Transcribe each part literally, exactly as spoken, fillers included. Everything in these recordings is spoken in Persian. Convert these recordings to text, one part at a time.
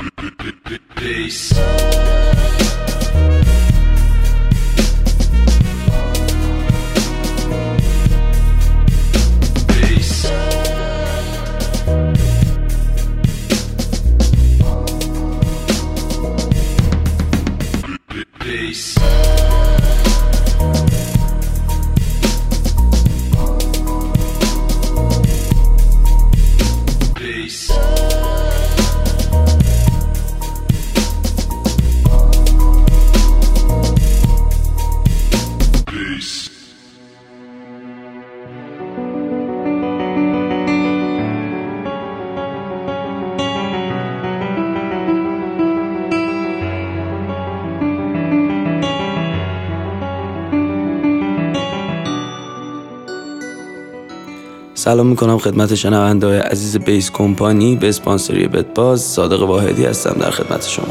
Peace. سلام میکنم خدمت شنونده‌های عزیز بیس کمپانی. به اسپانسری بت باز صادق واحدی هستم در خدمت شما.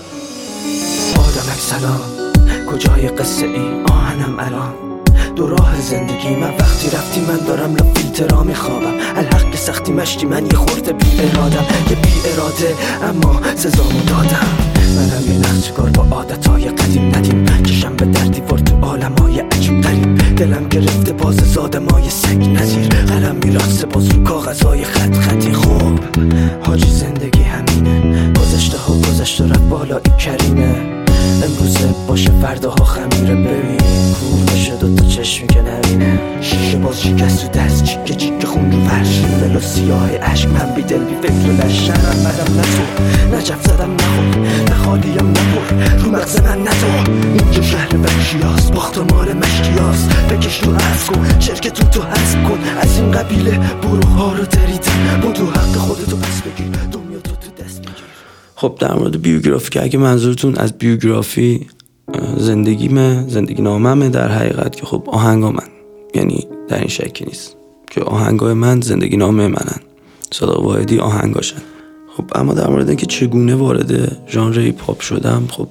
آدمک سلام، کجای قصه ای آهنم الان؟ دو راه زندگی من وقتی رفتی من دارم لا فیلترا میخوابم. الحق که سختی مشتی من یه خورده بی ارادم، یه بی اراده اما سزامو دادم. منم یه نقشکار با عادتهای قدیم ندیم، چشم به در دیوار تو عالمای عجیب غریب. دلم گرفته باز زادمای سگ نزیر، قلم میرقصه باز رو کاغذهای خط خطی. خوب حاجی زندگی همینه، گذشته ها گذشته رفت بالا این کریمه. امروزه باشه فرداها خمیره، ببین کور بشه دوتا چشمی که نبینه. شیشه باز شکست تو دست، چیکه چیکه خون رو فرش، ریمل و سیاه عشق. من بی دل بی فکر و لشنم بدم نتو، نجف زدم نخور، نخالیم نبور رو مغز من ندو. اینجا شهر بخشیاست، باخت مال مشکیاست. بکش تو حذف کن، شرکتون تو حذف کن. از این قبیله بروها رو دریدن، بودو حق خودتو پس بگیر، دنیا تو تو دست بگیر. خب در مورد بیوگرافی که اگه منظورتون از بیوگرافی زندگیمه، زندگی ناممه، در حقیقت که خب آهنگا من، یعنی در این شکی نیست که آهنگای من زندگی نامه منن، صادق واحدی آهنگاشن. خب اما در مورد اینکه چگونه وارد ژانر هیپ هاپ شدم، خب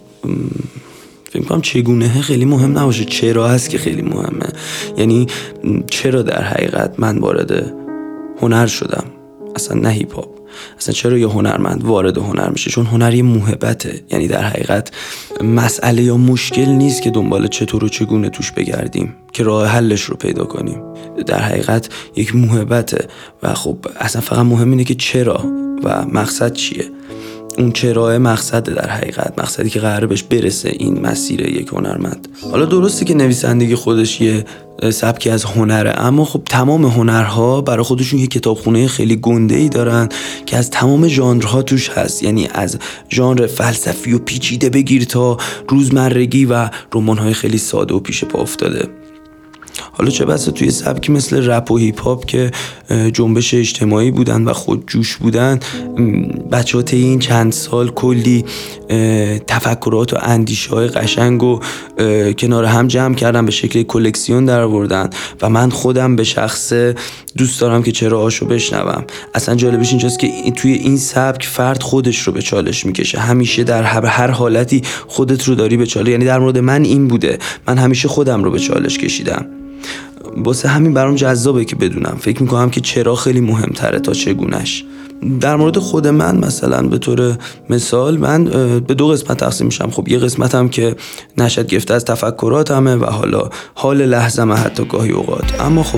فکر می‌کنم چگونه خیلی مهم نباشه، چرا هست که خیلی مهمه. یعنی چرا در حقیقت من وارد هنر شدم، اصلا نه هیپ هاپ. اصلا چرا یه هنرمند وارد هنر میشه؟ چون هنر یه موهبته. یعنی در حقیقت مسئله یا مشکل نیست که دنبال چطور و چگونه توش بگردیم که راه حلش رو پیدا کنیم. در حقیقت یک موهبته و خب اصلا فقط مهم اینه که چرا و مقصد چیه. اون چرا مقصده، در حقیقت مقصدی که قراره بهش برسه این مسیر یک هنرمند. حالا درسته که نویسندگی خودش یه سبکی از هنره، اما خب تمام هنرها برای خودشون یه کتابخونه خیلی گنده‌ای دارن که از تمام ژانرها توش هست. یعنی از ژانر فلسفی و پیچیده بگیر تا روزمرگی و رمان‌های خیلی ساده و پیش پا افتاده. حالا چه بسا توی سبکی مثل رپ و هیپ هاپ که جنبش اجتماعی بودن و خود جوش بودن، بچه‌ها طی این چند سال کلی تفکرات و اندیشه‌های قشنگ و کنار هم جمع کردن، به شکل کلکسیون در آوردن و من خودم به شخص دوست دارم که چراهاشو بشنوم. اصلا جالبش اینجاست که توی این سبک فرد خودش رو به چالش میکشه، همیشه در هر حالتی خودت رو داری به چالش. یعنی در مورد من این بوده، من همیشه خودم رو به چالش کشیدم. واسه همین برام جذابه که بدونم، فکر میکنم که چرا خیلی مهمتره تا چگونش. در مورد خود من مثلا به طور مثال من به دو قسمت تقسیم میشم. خب یه قسمتم که نشد گرفته از تفکراتمه و حالا حال لحظه‌مه حتی گاهی اوقات. اما خب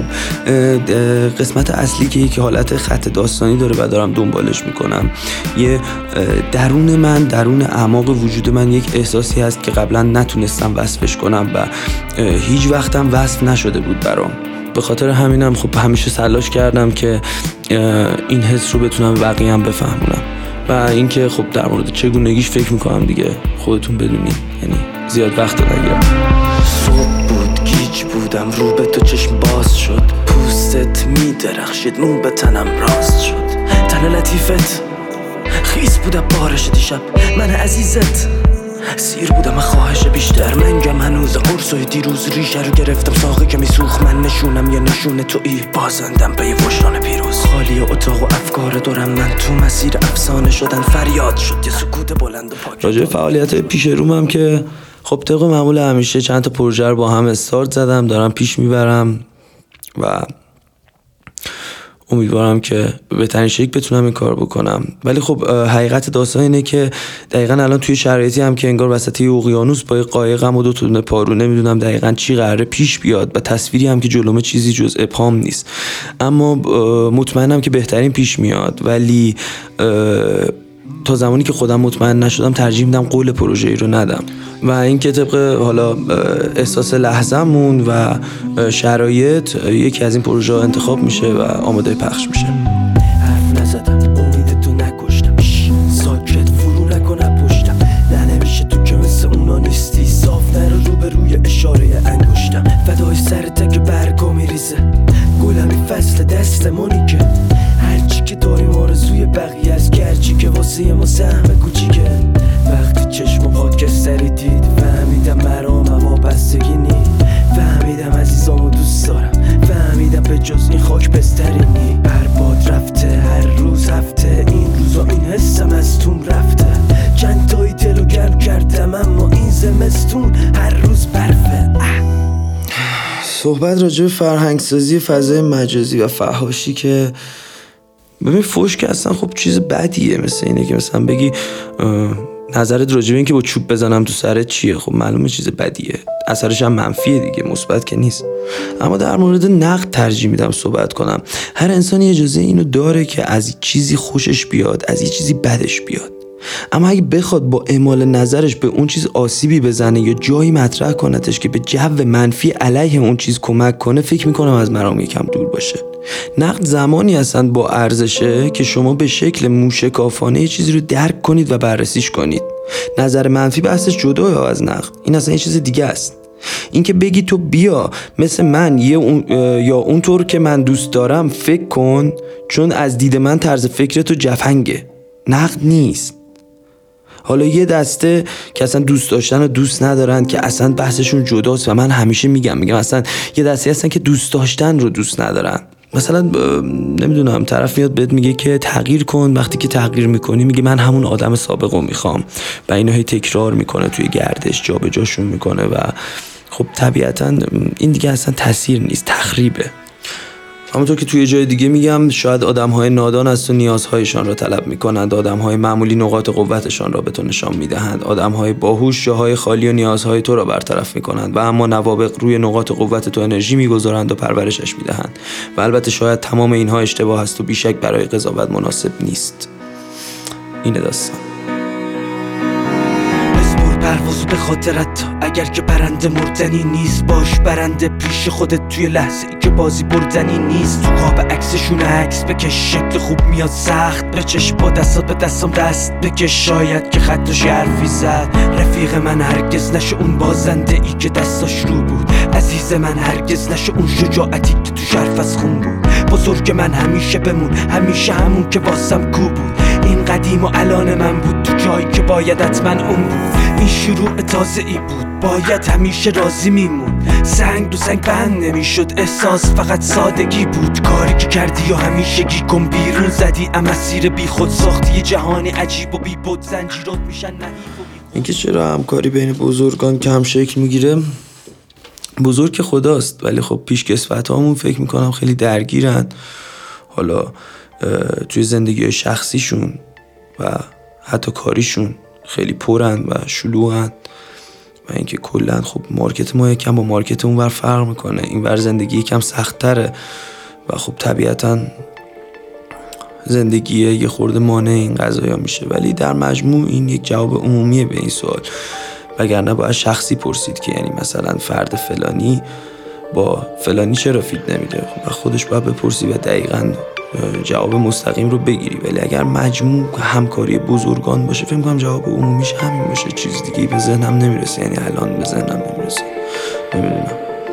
قسمت اصلی که یک حالت خط داستانی داره و دارم دنبالش میکنم، یه درون من، درون اعماق وجود من یک احساسی هست که قبلا نتونستم وصفش کنم و هیچ وقتم وصف نشده بود برام. به خاطر همینم خب همیشه تلاش کردم که این حس رو بتونم بقیه هم بفهمونم و اینکه خب در مورد چگونگیش فکر میکنم دیگه خودتون بدونین، یعنی زیاد وقت نگیرم. صبح بود گیج بودم، رو به تو چشم باز شد، پوستت میدرخشید، مو به تنم راست شد. تن لطیفت خیس بودم بارش دیشب، من عزیزت سیر بودم خواهش بیشتر. منگم هنوز قرصای دیروز ریشه رو گرفتم، ساقه که میسوخ من نشونم یا نشونه تویی، بازندم به یه وجدان پیروز. خالی اتاق و افکار دورم من تو مسیر افسانه شدن، فریاد شد یه سکوت بلند و پاک. راجع به فعالیت پیش رومم که خب طبق معمول همیشه چند تا پروژه رو با هم استارت زدم، دارم پیش میبرم و امیدوارم که به بهترین شکل بتونم این کار بکنم. ولی خب حقیقت داستان اینه که دقیقاً الان توی شرایطی هم که انگار وسط اقیانوس با قایقم و دو تا پارو نمیدونم دقیقاً چی قراره پیش بیاد و تصویری هم که جلومه چیزی جز ابهام نیست، اما مطمئنم که بهترین پیش میاد. ولی تا زمانی که خودم مطمئن نشدم ترجیح میدم قول پروژه‌ای رو ندم و این که طبق حالا احساس لحظه‌مون و شرایط یکی از این پروژه ها انتخاب میشه و آماده پخش میشه. حرف نزدم امیدتو نکشتم، ساکت فرو نکنم پشتم، نه نمیشه تو که مثل اونا نیستی، صاف نرو رو به روی اشاره انگشتم، فدای سرت که برگا میریزه گلمی فصل دستمونی که هرچی که داریم آرزوی بقیه از گرچی که واسه ما سهم کوچیکه. وقتی چشم خاکستری دید فهمیدم مرام وابستگی نی، فهمیدم عزیزامو دوست دارم، فهمیدم به جز این خاک بستری نی. هر باد رفته هر روز هفته، این روزا این حسم از تون رفته، چند تایی دلو گرم کردم اما این زمستون هر روز برفه. صحبت راجع به فرهنگسازی فضای مجازی و فحاشی که ببین فحش که اصلا خب چیز بدیه، مثل اینه که مثلا بگی نظرت راجع به این که با چوب بزنم تو سرت چیه، خب معلومه چیز بدیه، اثرش هم منفیه دیگه، مثبت که نیست. اما در مورد نقد ترجیح میدم صحبت کنم. هر انسانی اجازه اینو داره که از چیزی خوشش بیاد، از یه چیزی بدش بیاد، اما اگه بخواد با اعمال نظرش به اون چیز آسیبی بزنه یا جایی مطرح کنتش که به جو منفی علیه اون چیز کمک کنه، فکر میکنم از مرام یکم دور باشه. نقد زمانی هستن با ارزشه که شما به شکل موشکافانه یه چیزی رو درک کنید و بررسیش کنید. نظر منفی بحثش جداه از نقد، این اصلا یه چیز دیگه است. این که بگی تو بیا مثل من یه اون یا اونطور که من دوست دارم فکر کن چون از دید من طرز فکر تو جفنگه، نقد نیست. حالا یه دسته که اصلا دوست داشتن و دوست ندارن که اصلا بحثشون جداست و من همیشه میگم میگم اصلا یه دسته هستن که دوست داشتن رو دوست ندارن. مثلا نمیدونم طرف میاد بهت میگه که تغییر کن، وقتی که تغییر میکنی میگه من همون آدم سابق رو میخوام و اینو هی تکرار میکنه توی گردش جابجاشون میکنه و خب طبیعتا این دیگه اصلا تاثیر نیست، تخریبه. همونطور که توی جای دیگه میگم شاید آدم‌های نادان از تو نیازهایشان را طلب میکنند، آدم‌های معمولی نقاط قوتشان را به تو نشان میدهند، آدم‌های باهوش جاهای خالی و نیازهای تو را برطرف میکنند و اما نوابغ روی نقاط قوت تو انرژی میگذارند و پرورشش میدهند و البته شاید تمام اینها اشتباه است و بیشک برای قضاوت مناسب نیست. اینه داستان. پرواز به خاطرت اگر که برنده مردنی نیست، باش برنده پیش خودت توی لحظه ای که بازی بردنی نیست. تو قاب عکسشون عکس بکش، شکل خوب میاد سخت بچش، با دستات به دستم دست بکش، شاید که خطش حرفی زد. رفیق من هرگز نشه اون بازنده ای که دستاش رو بود، عزیز من هرگز نشه اون شجاعتی که تو شرف از خون بود. بزرگ من همیشه بمون، همیشه همون که واسم کو بود. این قدیم و الان من بود تو جایی که باید حتما اون بود. این شروع تازه ای بود، باید همیشه راضی میمون. سنگ دو سنگ بند نمیشد، احساس فقط سادگی بود. کاری که کردی و همیشه گی کن بیرون زدی، اما مسیر بی خود ساختی جهانی عجیب و بی بود، زنجیرات میشن نحیف و بی خود. اینکه چرا همکاری بین بزرگان کم شکل میگیره، بزرگ که خداست ولی خب پیشکسوت هامون فکر میکنم خیلی درگیرن، حالا توی زندگی شخصیشون و حتی کاریشون خیلی پرن و شلوغن و اینکه کلا خب مارکت ما یکم با مارکت اونور فرق میکنه، اینور زندگی یکم سخت تره و خب طبیعتا زندگی یه خورده مانع این قضایا میشه. ولی در مجموع این یک جواب عمومیه به این سوال، وگرنه باید شخصی پرسید که یعنی مثلا فرد فلانی با فلانی چرا فیت نمیده، خب خودش باید بپرسی و دقیقاً جواب مستقیم رو بگیری. ولی اگر مجموع همکاری بزرگان باشه فکر کنم جواب عمومیش همین باشه، چیز دیگه به ذهنم نمیرسه، یعنی الان به ذهنم نمیرسه. نمیدونم.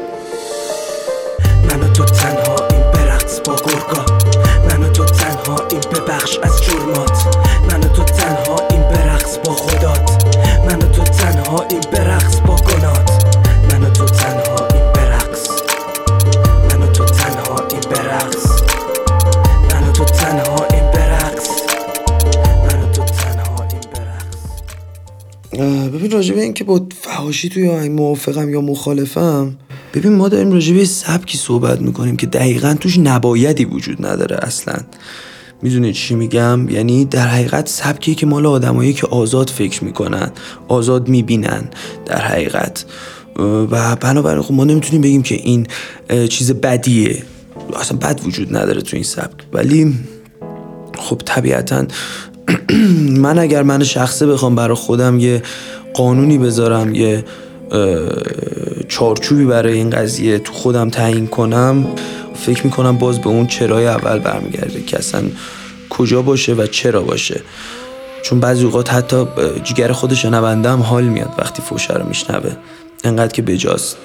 من و تو تنها این برقص با گرگا، من و تو تنها این ببخش از جرمات، من و تو تنها این برقص با خدات، من و تو تنها این برقص با گنات، من و تو تنها این برقص، من و تو تنها این برقص، من و تو تنها این برقص، من و تو تنها این برقص. ببین راجع به این که با فحاشی توی آهنگ موافقم یا مخالفم، ببین ما داریم راجع به سبکی صحبت میکنیم که دقیقاً توش نبایدی وجود نداره اصلاً. میدونی چی میگم؟ یعنی در حقیقت سبکی که مال آدمایی که آزاد فکر میکنن، آزاد میبینن در حقیقت، و بنابراین خب ما نمیتونیم بگیم که این چیز بدیه، اصلا بد وجود نداره تو این سبک. ولی خب طبیعتاً من اگر من شخصه بخوام برای خودم یه قانونی بذارم، یه چارچوبی برای این قضیه تو خودم تعیین کنم، فکر میکنم باز به اون چرای اول برمیگرده که اصلا کجا باشه و چرا باشه. چون بعضی اوقات حتی جگر خود شنونده هم حال میاد وقتی فوشه رو میشنوه، انقدر که بجاست.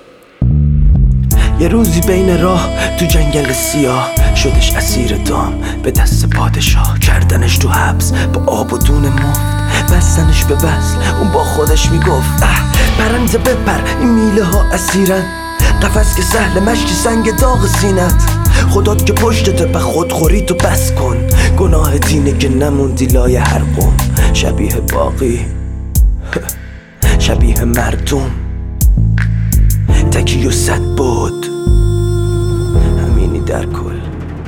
یه روزی بین راه تو جنگل سیاه شدش اسیر دام، به دست پادشاه کردنش تو حبس با آب و دون مفت، بستنش به وصل. اون با خودش میگفت اه پرنده بپر، این میله ها اسیرن، قفس که سهل مشکی سنگ داغ سینت، خدات که پشتت به خودخوری تو بس کن، گناه دینه که نموندی لای هر قوم، شبیه باقی شبیه مردم، تکی و صد بود، همینی در کل.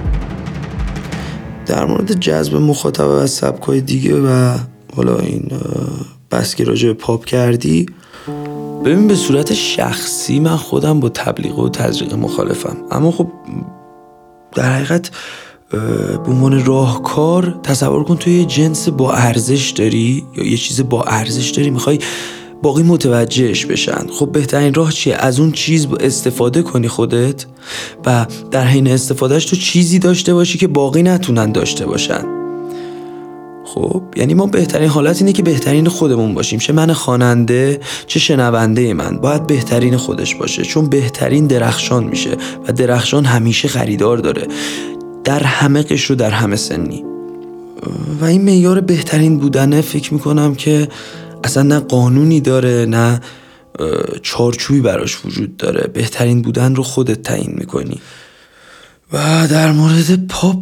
در مورد جذب مخاطب و سبکای دیگه و حالا این بس که راجع به پاپ کردی، ببین به صورت شخصی من خودم با تبلیغ و تزریق مخالفم، اما خب در حقیقت به عنوان راهکار تصور کن تو یه جنس با ارزش داری یا یه چیز با ارزش داری، میخوای باقی متوجهش بشن. خب بهترین راه چیه؟ از اون چیز استفاده کنی خودت و در حین استفادهش تو چیزی داشته باشی که باقی نتونن داشته باشن. خب یعنی ما بهترین حالت اینه که بهترین خودمون باشیم، چه من خواننده چه شنونده من باید بهترین خودش باشه، چون بهترین درخشان میشه و درخشان همیشه خریدار داره در همه قشر و در همه سنی. و این معیار بهترین بودنه فکر میکنم که اصلا نه قانونی داره نه چارچوبی براش وجود داره، بهترین بودن رو خودت تعیین میکنی. و در مورد پاپ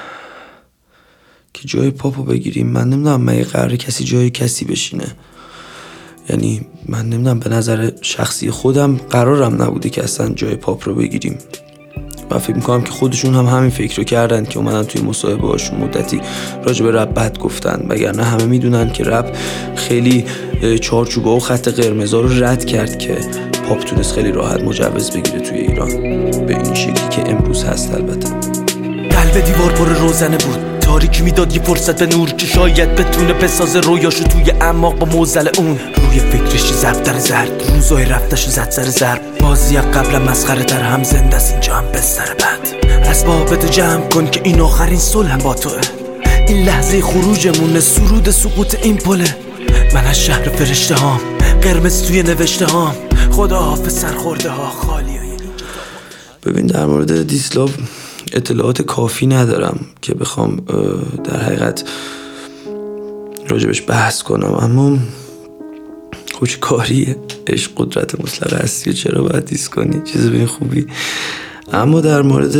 که جای پاپ رو بگیریم، من نمیدونم مگه قراره کسی جای کسی بشینه. یعنی من نمیدونم، به نظر شخصی خودم قرارم نبوده که اصلا جای پاپ رو بگیریم و فکر میکنم که خودشون هم همین فکر رو کردن که اومدن توی مصاحبه هاشون مدتی راجع به رپ بد گفتن، وگرنه همه میدونن که رپ خیلی چارچوبه و خط قرمزا رو رد کرد که پاپ تونست خیلی راحت مجوز بگیره توی ایران به این شکلی که امروز هست. البته قلب دیوار پر روزنه بود، تاریکی میداد یه فرصت به نور که شاید بتونه بسازه رویاشو توی اعماق با موزل اون. روی فکرش زفتر زرد، روزای رفتش زد سر ضرب، بازی قبل مسخره تر هم زنده است اینجا هم بستر بد. اسبابتو جمع کن که این آخرین صلح با توه، این لحظه خروجمونه، سرود سقوط این پله. من از شهر فرشته هام، قرمز توی نوشته هام، خدا حافظ سرخورده ها خالی. ببین در مورد دیسلاو اطلاعات کافی ندارم که بخوام در حقیقت راجبش بحث کنم، اما خب چه کاریه، عشق قدرت مطلقه هستی و چرا باید دیس کنی، چیز به این خوبی. اما در مورد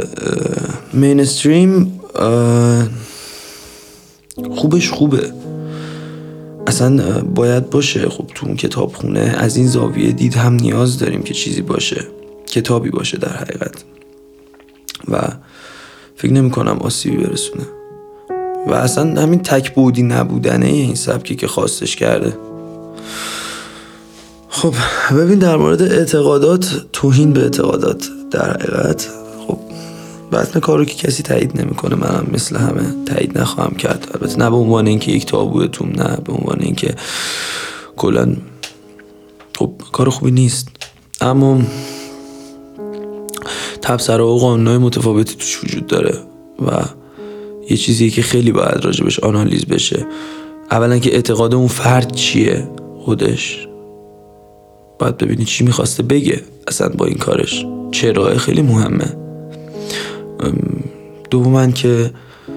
مینستریم خوبش خوبه، اصلا باید باشه. خب تو اون کتاب خونه از این زاویه دید هم نیاز داریم که چیزی باشه، کتابی باشه در حقیقت، و فکر نمی کنم آسیبی برسونه. و اصلا همین تک بودی نبودنه این سبکی که خواستش کرده. خب ببین در مورد اعتقادات، توهین به اعتقادات در حقیقت خب بطن کارو که کسی تایید نمی کنه، منم مثل همه تایید نخواهم کرد. البته نه به عنوان اینکه یک تابوه توم، نه به عنوان اینکه کلا خب کار خوبی نیست، اما تبصره و قانونهای متفاوتی توش وجود داره و یه چیزیه که خیلی باید راجبش آنالیز بشه. اولا که اعتقاد اون فرد چیه، خودش باید ببینی چی میخواسته بگه اصلا با این کارش، چرا خیلی مهمه. دوما که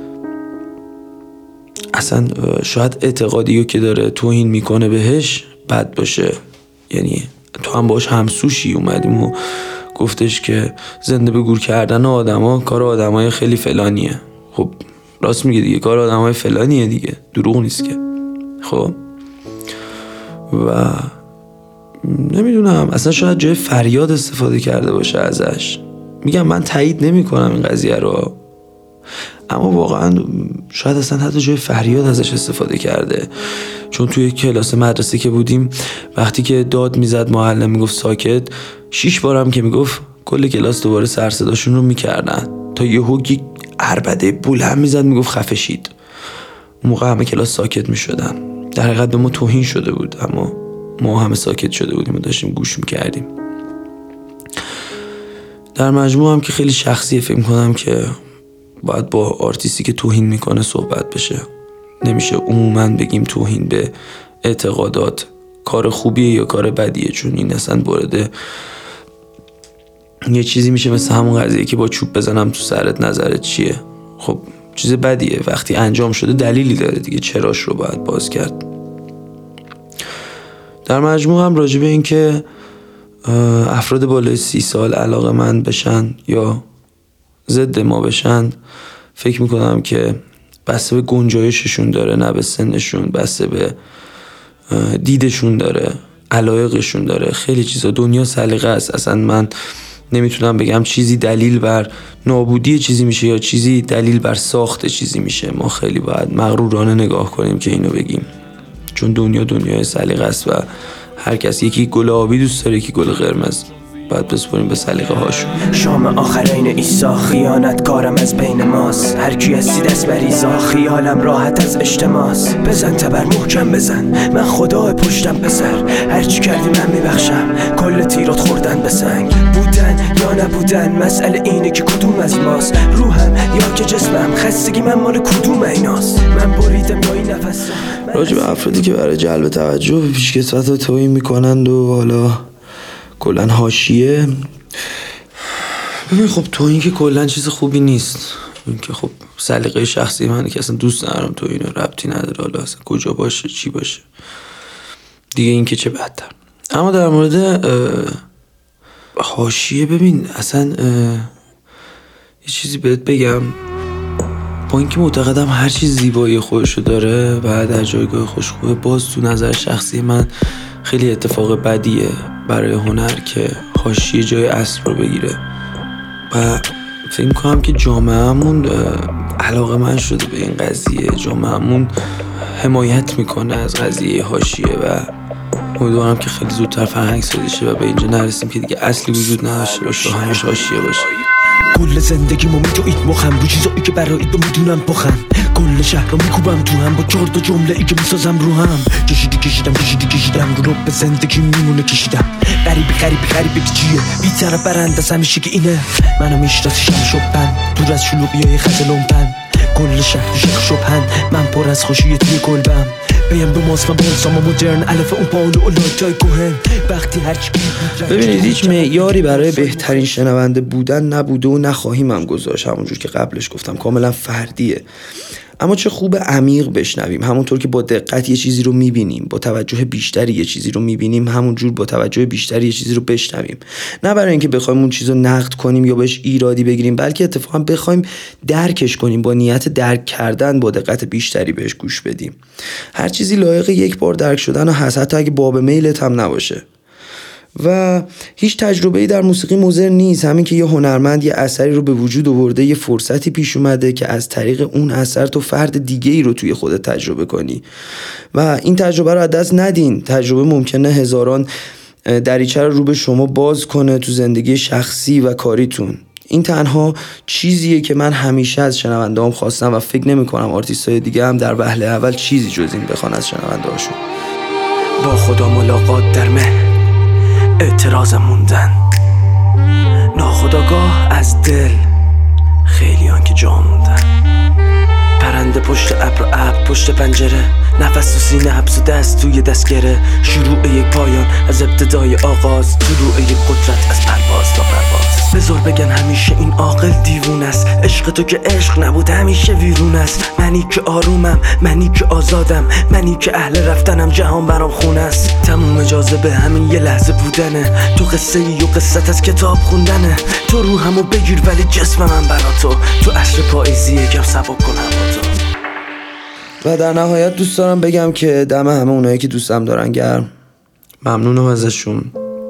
اصلا شاید اعتقادیو که داره توهین میکنه بهش بد باشه، یعنی تو هم باش همسوشی، اومدیم و گفتش که زنده به گور کردن آدم ها کار آدم های خیلی فلانیه. خب راست میگه دیگه، کار آدم های فلانیه دیگه، دروغ نیست که. خب و نمیدونم، اصلا شاید جای فریاد استفاده کرده باشه ازش. میگم من تایید نمی کنم این قضیه رو، اما واقعا شاید اصلا حتی جای فریاد ازش استفاده کرده. چون توی کلاس مدرسه که بودیم وقتی که داد میزد معلم میگفت ساکت، شیش بارم که میگفت کل کلاس دوباره سر صداشون رو میکردن تا یهو یک عربده بلند میزد میگفت خفه شید. اون موقع همه کلاس ساکت میشدن. در حقیقت به ما توهین شده بود، اما ما همه ساکت شده بودیم و داشتیم گوش میکردیم. در مجموع هم که خیلی شخصیه، فکر کنم که باید با آرتیستی که توهین میکنه صحبت بشه. نمیشه عموما بگیم توهین به اعتقادات کار خوبیه یا کار بدیه، چون این اصلا وارد یه چیزی میشه مثل همون قضیه که با چوب بزنم تو سرت نظرت چیه. خب چیز بدیه، وقتی انجام شده دلیلی داره دیگه، چراش رو باید باز کرد. در مجموع هم راجع به این که افراد بالای سی سال علاقه من بشن یا ضد ما بشن، فکر میکنم که بسته به گنجایششون داره، نه به سنشون، بسته به دیدشون داره، علایقشون داره. خیلی چیزا دنیا سلیقه است. اصلا من نمیتونم بگم چیزی دلیل بر نابودی چیزی میشه یا چیزی دلیل بر ساخت چیزی میشه. ما خیلی باید مغرورانه نگاه کنیم که اینو بگیم، چون دنیا دنیای سلیقه است و هر کس یکی گل آبی دوست داره، یکی گل قرمز. باید بسپریم به سلیقه هاشون. شام آخرین عیسی، خیانتکارم از بین ماست. هر کی هستی دست بریزا، خیالم راحت از اجتماس. بزن تبر محکم بزن، من خدا پشتم پسر. هر چی کردی من میبخشم، کل تیرات خوردن به سنگ. بودن یا نبودن مسئله اینه که کدوم از ماست. روحم یا که جسمم، خستگی من مال کدوم ایناست. من بریدم یا این نفسم. راجع به افرادی که برای جلب توجه به پیشکسوت و توهین میکنند و حالا کلن حاشیه، ببین خب تو این که کلن چیز خوبی نیست. این که خب سلیقه شخصی منه که اصلا دوست ندارم تو اینو، ربطی نداره حالا اصلا کجا باشه چی باشه دیگه، این که چه بدتر. اما در مورد حاشیه، ببین اصلا یه چیزی بهت بگم، با اینکه معتقدم هر چیز زیبایی خودشو داره و در جایگاه خوش خوبه، باز تو نظر شخصی من خیلی اتفاق بدیه برای هنر که حاشیه جای اصل رو بگیره. و فکر می‌کنم که جامعه‌مون علاقه من شده به این قضیه، جامعه‌مون حمایت میکنه از قضیه حاشیه و امیدوارم که خیلی زودتر فرهنگ سازی شه و به اینجا نرسیم که دیگه اصلی وجود نداشته باشه و همش حاشیه باشه. کل زندگیمو میدوید مخم رو چیزایی که برای تو میدونم پخم. کل شهر رو میکوبم تو هم با چهار تا جمله ای که میسازم رو هم. کشیدی کشیدم کشیدی کشیدم رو به زندگی میمونه کشیدم. غریبی غریبی غریبی چیه بی‌طرف برنده همیشه که اینه. منو میشناسیشم شبن دور از شلوغیای خط لومپن. کل شهر شک شبن من پر از خوشی توی قلبم. بیم دو ماسم بولسام مدرن الف اون پاولو و لایتای کوهن. وقتی هر چی ببینید هیچ معیاری برای بهترین شنونده بودن نبوده و نخواهیم هم گذاشت. همونجور که قبلش گفتم کاملا فردیه، اما چه خوب عمیق بشنویم. همونطور که با دقت یه چیزی رو میبینیم، با توجه بیشتری یه چیزی رو میبینیم، همونجور با توجه بیشتری یه چیزی رو بشنویم. نه برای اینکه بخوایم اون چیز رو نقد کنیم یا بهش ایرادی بگیریم، بلکه اتفاقا بخوایم درکش کنیم، با نیت درک کردن با دقت بیشتری بهش گوش بدیم. هر چیزی لایق یک بار درک شدن هست، حتی اگه باب میلت هم نباشه. و هیچ تجربه‌ای در موسیقی مضر نیست. همین که یه هنرمند یه اثری رو به وجود آورده، یه فرصتی پیش اومده که از طریق اون اثر تو فرد دیگه‌ای رو توی خودت تجربه کنی و این تجربه رو از دست ندین. تجربه ممکنه هزاران دریچه رو رو به شما باز کنه تو زندگی شخصی و کاریتون. این تنها چیزیه که من همیشه از شنونده‌ام خواستم و فکر نمی‌کنم آرتیست‌های دیگه هم در وهله اول چیزی جز این بخوان از شنونده‌هاشون. با خدا ملاقات در مه اعتراض موندن، ناخودآگاه از دل خیلیان که جا موندن. پرنده پشت ابر و ابر پشت پنجره، نفس تو سینه حبس و دست توی دستگره. شروع یک پایان از ابتدای آغاز، طلوع یک قدرت از پرواز تا پرواز. بذار بگن همیشه این عاقل دیوون است، عشق تو که عشق نبود همیشه ویرون است. منی که آرومم، منی که آزادم، منی که اهل رفتنم، جهان برام خون است. تموم اجازه به همین یه لحظه بودنه، تو قصه ای و قصت از کتاب خوندنه. تو روحمو بگیر ولی جسم من برا تو، تو عصر پاییزی یکم سبک کنم با تو. و در نهایت دوست دارم بگم که دم همه اونایی که دوستم دارن گرم. ممنونم ازشون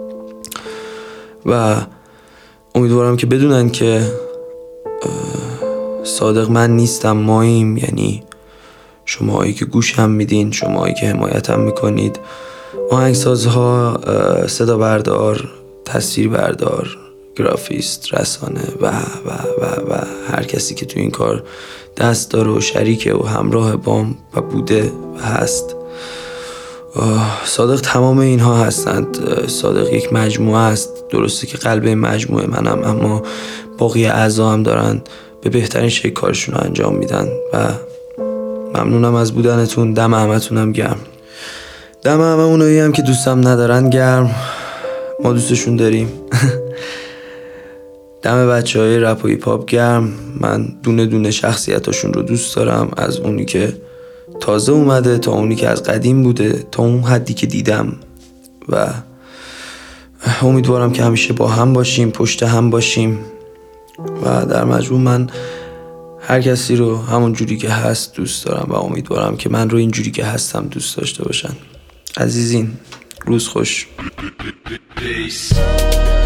و امیدوارم که بدونن که صادق من نیستم، ماییم. یعنی شماهایی که گوش هم میدین، شماهایی که حمایت هم میکنید، آهنگسازها، صدا بردار، تصویر بردار، گرافیست، رسانه و و و و هر کسی که تو این کار دست داره و شریکه و همراه بام و بوده و هست. صادق تمام اینها هستند. صادق یک مجموعه است. درسته که قلب مجموعه منم، اما باقی اعضا هم دارن به بهترین شکل کارشون رو انجام میدن و ممنونم از بودنتون. دم همتونم گرم. دم همه اونایی هم که دوستم ندارن گرم. ما دوستشون داریم. دم بچه های رپ و هیپ هاپ گرم. من دونه دونه شخصیتاشون رو دوست دارم، از اونی که تازه اومده تا اونی که از قدیم بوده، تا اون حدی که دیدم و امیدوارم که همیشه با هم باشیم، پشت هم باشیم و در مجموع من هر کسی رو همون جوری که هست دوست دارم و امیدوارم که من رو این جوری که هستم دوست داشته باشن. عزیزین، روز خوش.